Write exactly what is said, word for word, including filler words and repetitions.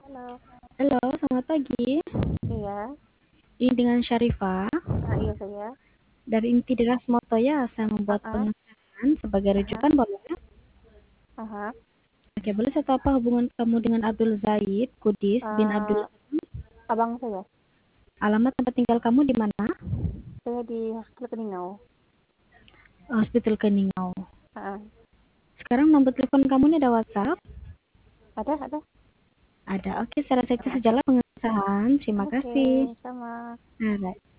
Halo. Halo, selamat pagi. Iya. Ini dengan Syarifah. Ah, iya saya. Dari inti deras moto ya, saya membuat Heeh. pengesahan sebagai Heeh. rujukan boleh ya? Aha. Oke, boleh saya tahu apa hubungan kamu dengan Abdul Zaid Kudis bin Abdul Eh, abang saya. Alamat tempat tinggal kamu di mana? Saya di Hospital Keningau. Hospital Keningau. Heeh. Sekarang nomor telepon kamu ini ada WhatsApp? Ada, ada. Ada. Oke, saya rasa itu Heeh. sejalan pengesahan. Terima Oke, kasih. sama. Alright.